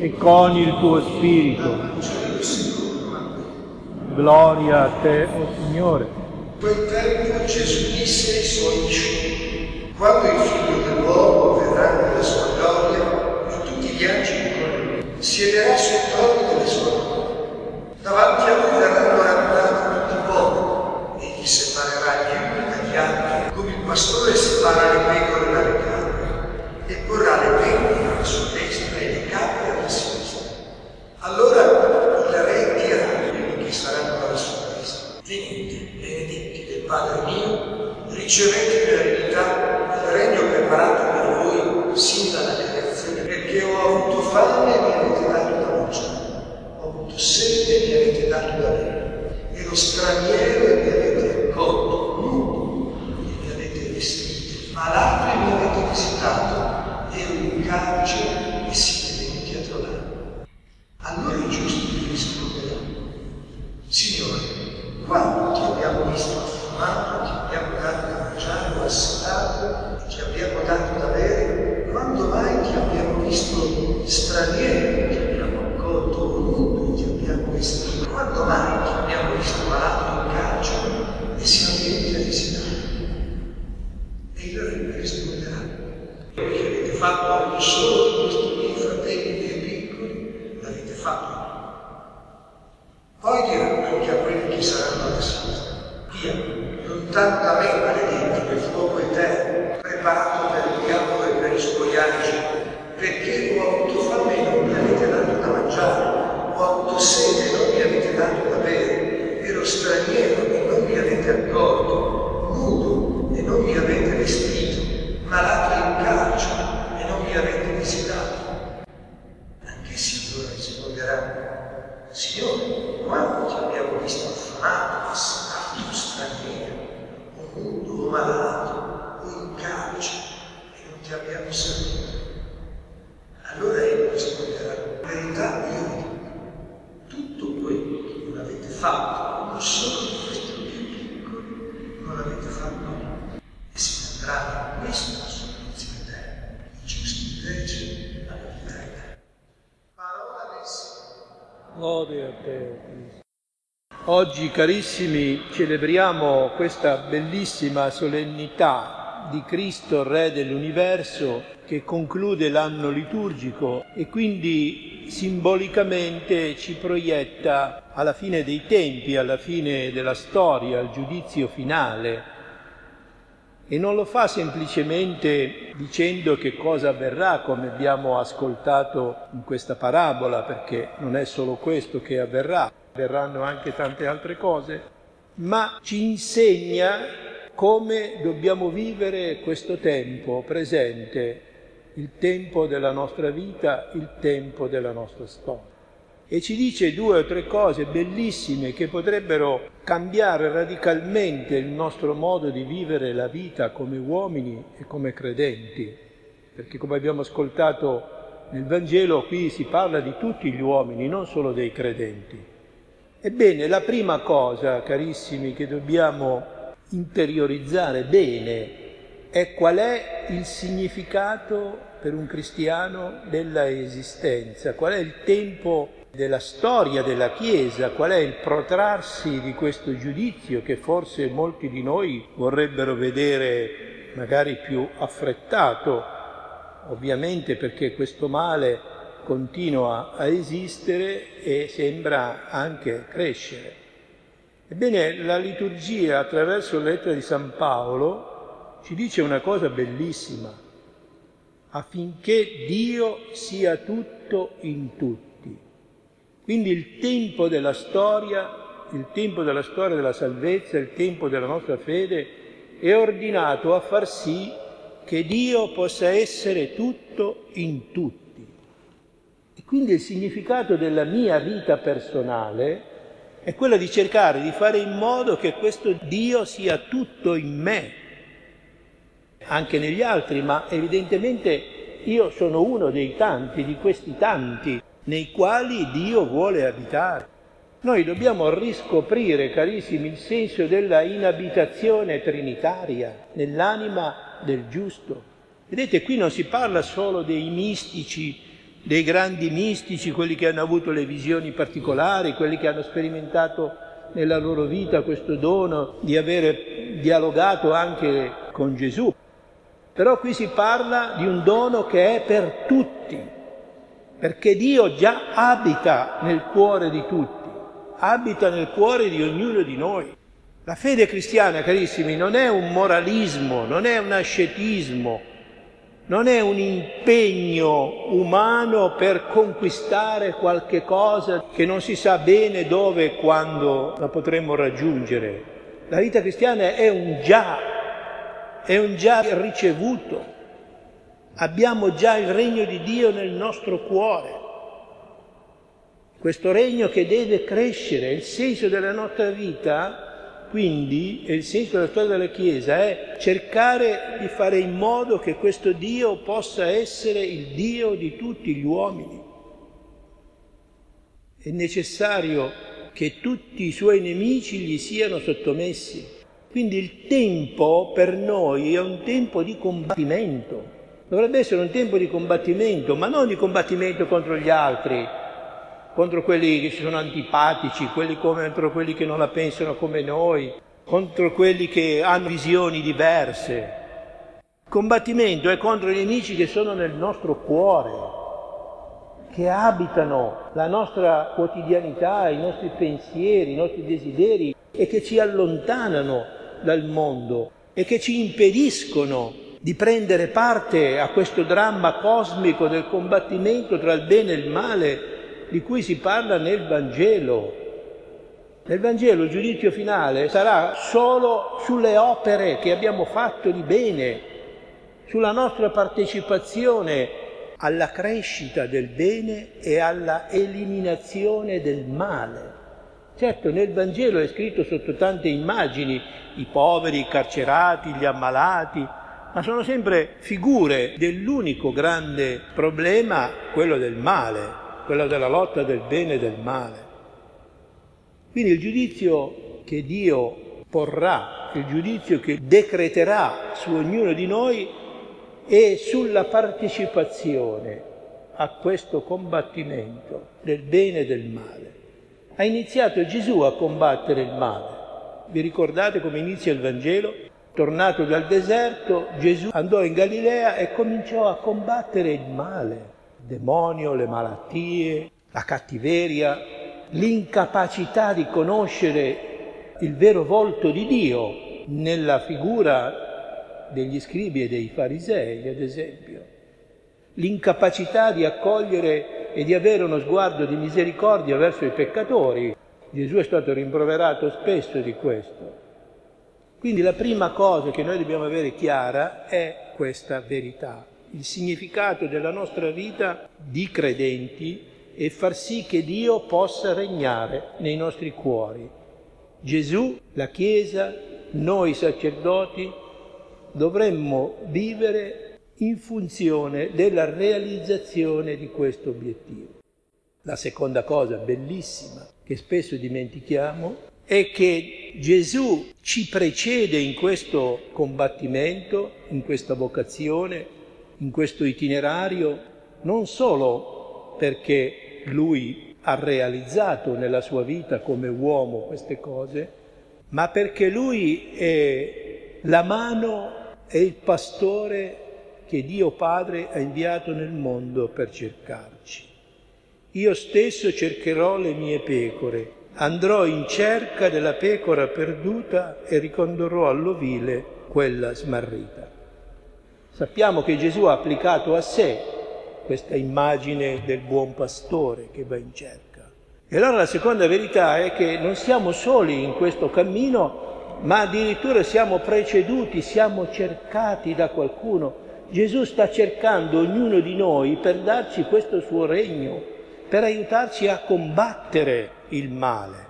e con il tuo spirito. Gloria a te, o Signore. In quel tempo Gesù disse ai suoi discepoli: quando il Figlio dell'uomo verrà nella sua gloria e tutti gli angeli con lui, siederà sul trono delle sue mani. Davanti a lui verranno radunati tutti i popoli, egli separerà gli uni dagli altri, come il pastore separa le pecore dalle capre, e porrà le pecore alla sua destra e le capre alla sinistra. Allora il re dirà a quelli che saranno alla sua destra: venite, benedetti del Padre mio, ricevete l'eredità, il regno preparato per voi sin dalla creazione, perché ho avuto fame e mi avete dato da mangiare, ho avuto sete e mi avete dato da bere, ero straniero e mi avete accolto, nudo e mi avete vestito, malato e mi avete visitato, ero in carcere e siete venuti a trovarmi. Allora i giusti gli risponderanno: Signore, quando ti abbiamo visto affamato, ti abbiamo dato da mangiare, o assetato, ti abbiamo dato da bere? Quando mai ti abbiamo visto straniero, ti abbiamo accolto, o nudo, ti abbiamo vestito? Quando mai ti abbiamo visto malato in carcere e siamo venuti a visitare? E il re risponderà: perché avete fatto a uno solo di questi miei fratelli più piccoli, l'avete fatto a me. Poi diranno anche a quelli che saranno alla sinistra: via, lontano da me, maledetti, del fuoco eterno, preparato per il diavolo e per i suoi angeli, perché ho avuto fame e non mi avete dato da mangiare, ho avuto sete e non mi avete dato da bere, ero straniero e non mi avete accolto, nudo e non mi avete vestito, malato in carcere e non mi avete visitato. Anch'essi allora risponderanno: Signore, quando ti abbiamo visto affamato, assetato, straniero, o nudo, o malato, o in carcere, e non ti abbiamo servito? Allora egli risponderà: in verità io vi dico, tutto quello che non avete fatto a uno solo di questi più piccoli, non l'avete fatto a me. E si andrà da questo supplizio eterno, i giusti invece alla vita eterna. Parola del Signore. Gloria a te, o Cristo. Oggi, carissimi, celebriamo questa bellissima solennità di Cristo, Re dell'universo, che conclude l'anno liturgico e quindi simbolicamente ci proietta alla fine dei tempi, alla fine della storia, al giudizio finale. E non lo fa semplicemente dicendo che cosa avverrà, come abbiamo ascoltato in questa parabola, perché non è solo questo che avverrà, avverranno anche tante altre cose, ma ci insegna come dobbiamo vivere questo tempo presente, il tempo della nostra vita, il tempo della nostra storia. E ci dice 2 o 3 cose bellissime che potrebbero cambiare radicalmente il nostro modo di vivere la vita come uomini e come credenti. Perché, come abbiamo ascoltato nel Vangelo, qui si parla di tutti gli uomini, non solo dei credenti. Ebbene, la prima cosa, carissimi, che dobbiamo interiorizzare bene è qual è il significato per un cristiano della esistenza, qual è il tempo della storia della Chiesa, qual è il protrarsi di questo giudizio che forse molti di noi vorrebbero vedere magari più affrettato, ovviamente perché questo male continua a esistere e sembra anche crescere. Ebbene, la liturgia, attraverso la lettera di San Paolo, ci dice una cosa bellissima: affinché Dio sia tutto in tutti. Quindi il tempo della storia della salvezza, il tempo della nostra fede è ordinato a far sì che Dio possa essere tutto in tutti. E quindi il significato della mia vita personale è quello di cercare di fare in modo che questo Dio sia tutto in me, anche negli altri, ma evidentemente io sono uno dei tanti, di questi tanti, nei quali Dio vuole abitare. Noi dobbiamo riscoprire, carissimi, il senso della inabitazione trinitaria nell'anima del giusto. Vedete, qui non si parla solo dei mistici dei grandi mistici, quelli che hanno avuto le visioni particolari, quelli che hanno sperimentato nella loro vita questo dono di avere dialogato anche con Gesù. Però qui si parla di un dono che è per tutti, perché Dio già abita nel cuore di tutti, abita nel cuore di ognuno di noi. La fede cristiana, carissimi, non è un moralismo, non è un ascetismo, non è un impegno umano per conquistare qualche cosa che non si sa bene dove e quando la potremmo raggiungere. La vita cristiana è un già ricevuto. Abbiamo già il regno di Dio nel nostro cuore. Questo regno che deve crescere, il senso della nostra vita. Quindi il senso della storia della Chiesa è cercare di fare in modo che questo Dio possa essere il Dio di tutti gli uomini. È necessario che tutti i suoi nemici gli siano sottomessi. Quindi il tempo per noi è un tempo di combattimento. Dovrebbe essere un tempo di combattimento, ma non di combattimento contro gli altri, contro quelli che ci sono antipatici, contro quelli che non la pensano come noi, contro quelli che hanno visioni diverse. Il combattimento è contro i nemici che sono nel nostro cuore, che abitano la nostra quotidianità, i nostri pensieri, i nostri desideri e che ci allontanano dal mondo e che ci impediscono di prendere parte a questo dramma cosmico del combattimento tra il bene e il male di cui si parla nel Vangelo. Nel Vangelo il giudizio finale sarà solo sulle opere che abbiamo fatto di bene, sulla nostra partecipazione alla crescita del bene e alla eliminazione del male. Certo, nel Vangelo è scritto sotto tante immagini, i poveri, i carcerati, gli ammalati, ma sono sempre figure dell'unico grande problema, quello del male, quella della lotta del bene e del male. Quindi il giudizio che Dio porrà, il giudizio che decreterà su ognuno di noi è sulla partecipazione a questo combattimento del bene e del male. Ha iniziato Gesù a combattere il male. Vi ricordate come inizia il Vangelo? Tornato dal deserto, Gesù andò in Galilea e cominciò a combattere il male. Il demonio, le malattie, la cattiveria, l'incapacità di conoscere il vero volto di Dio nella figura degli scribi e dei farisei, ad esempio. L'incapacità di accogliere e di avere uno sguardo di misericordia verso i peccatori. Gesù è stato rimproverato spesso di questo. Quindi la prima cosa che noi dobbiamo avere chiara è questa verità. Il significato della nostra vita di credenti e far sì che Dio possa regnare nei nostri cuori. Gesù, la Chiesa, noi sacerdoti dovremmo vivere in funzione della realizzazione di questo obiettivo. La seconda cosa bellissima che spesso dimentichiamo è che Gesù ci precede in questo combattimento, in questa vocazione, in questo itinerario, non solo perché Lui ha realizzato nella sua vita come uomo queste cose, ma perché Lui è la mano e il pastore che Dio Padre ha inviato nel mondo per cercarci. Io stesso cercherò le mie pecore, andrò in cerca della pecora perduta e ricondurrò all'ovile quella smarrita. Sappiamo che Gesù ha applicato a sé questa immagine del buon pastore che va in cerca. E allora la seconda verità è che non siamo soli in questo cammino, ma addirittura siamo preceduti, siamo cercati da qualcuno. Gesù sta cercando ognuno di noi per darci questo suo regno, per aiutarci a combattere il male.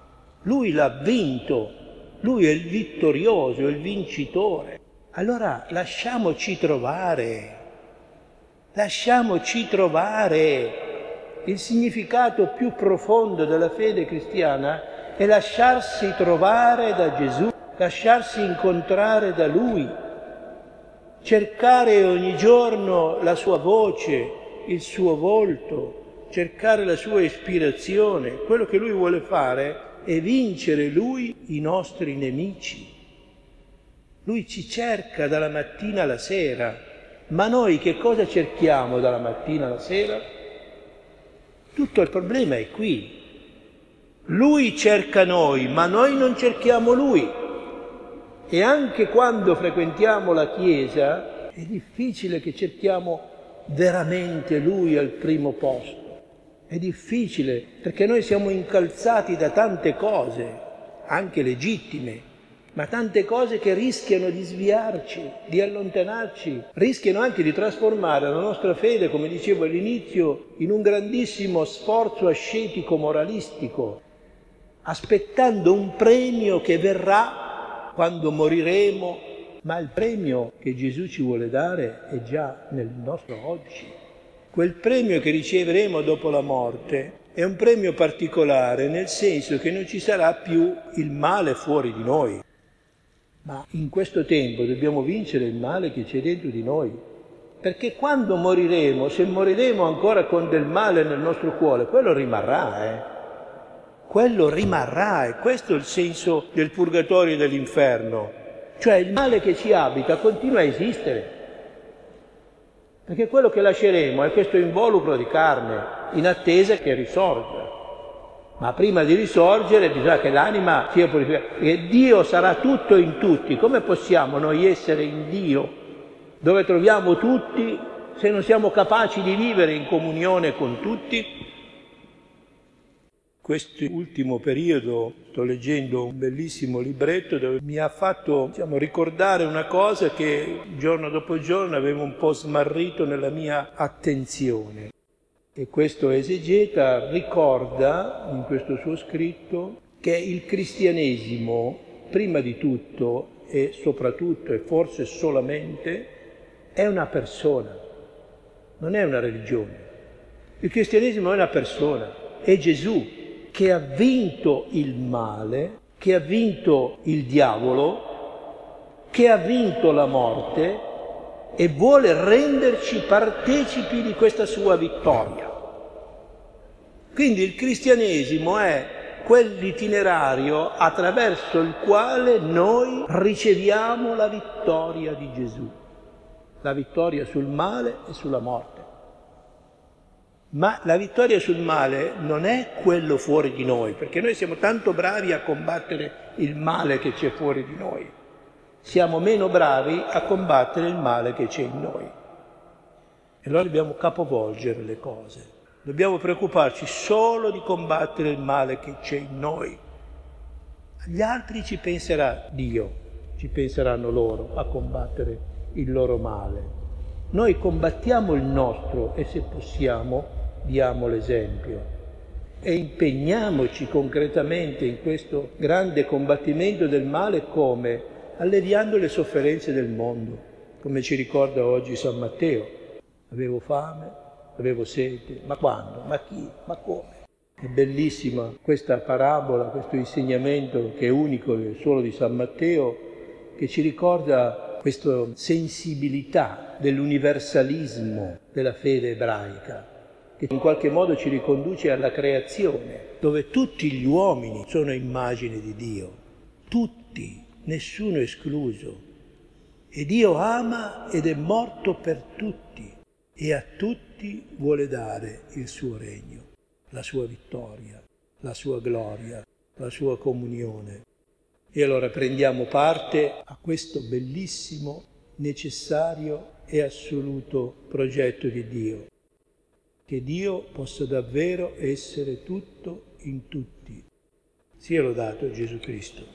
Lui l'ha vinto, lui è il vittorioso, il vincitore. Allora lasciamoci trovare. Il significato più profondo della fede cristiana è lasciarsi trovare da Gesù, lasciarsi incontrare da Lui, cercare ogni giorno la sua voce, il suo volto, cercare la sua ispirazione. Quello che lui vuole fare è vincere lui i nostri nemici. Lui ci cerca dalla mattina alla sera, ma noi che cosa cerchiamo dalla mattina alla sera? Tutto il problema è qui. Lui cerca noi, ma noi non cerchiamo lui. E anche quando frequentiamo la Chiesa è difficile che cerchiamo veramente lui al primo posto. È difficile perché noi siamo incalzati da tante cose, anche legittime, ma tante cose che rischiano di sviarci, di allontanarci, rischiano anche di trasformare la nostra fede, come dicevo all'inizio, in un grandissimo sforzo ascetico moralistico, aspettando un premio che verrà quando moriremo, ma il premio che Gesù ci vuole dare è già nel nostro oggi. Quel premio che riceveremo dopo la morte è un premio particolare, nel senso che non ci sarà più il male fuori di noi. Ma in questo tempo dobbiamo vincere il male che c'è dentro di noi, perché quando moriremo, se moriremo ancora con del male nel nostro cuore, quello rimarrà, Quello rimarrà, e questo è il senso del purgatorio e dell'inferno. Cioè il male che ci abita continua a esistere, perché quello che lasceremo è questo involucro di carne, in attesa che risorga. Ma prima di risorgere bisogna che l'anima sia purificata, e Dio sarà tutto in tutti. Come possiamo noi essere in Dio, dove troviamo tutti, se non siamo capaci di vivere in comunione con tutti? Questo ultimo periodo sto leggendo un bellissimo libretto dove mi ha fatto ricordare una cosa che giorno dopo giorno avevo un po' smarrito nella mia attenzione. E questo esegeta ricorda in questo suo scritto che il cristianesimo, prima di tutto e soprattutto e forse solamente, è una persona, non è una religione. Il cristianesimo è una persona, è Gesù che ha vinto il male, che ha vinto il diavolo, che ha vinto la morte e vuole renderci partecipi di questa sua vittoria. Quindi il cristianesimo è quell'itinerario attraverso il quale noi riceviamo la vittoria di Gesù, la vittoria sul male e sulla morte. Ma la vittoria sul male non è quello fuori di noi, perché noi siamo tanto bravi a combattere il male che c'è fuori di noi. Siamo meno bravi a combattere il male che c'è in noi. E allora dobbiamo capovolgere le cose. Dobbiamo preoccuparci solo di combattere il male che c'è in noi. Agli altri ci penserà Dio, ci penseranno loro a combattere il loro male. Noi combattiamo il nostro e se possiamo diamo l'esempio e impegniamoci concretamente in questo grande combattimento del male come? Alleviando le sofferenze del mondo, come ci ricorda oggi San Matteo. Avevo fame, avevo sete, ma quando? Ma chi? Ma come? È bellissima questa parabola, questo insegnamento che è unico solo di San Matteo, che ci ricorda questa sensibilità dell'universalismo della fede ebraica, che in qualche modo ci riconduce alla creazione, dove tutti gli uomini sono immagine di Dio, tutti, nessuno escluso. E Dio ama ed è morto per tutti e a tutti vuole dare il suo regno, la sua vittoria, la sua gloria, la sua comunione. E allora prendiamo parte a questo bellissimo, necessario e assoluto progetto di Dio. Che Dio possa davvero essere tutto in tutti. Sia lodato Gesù Cristo.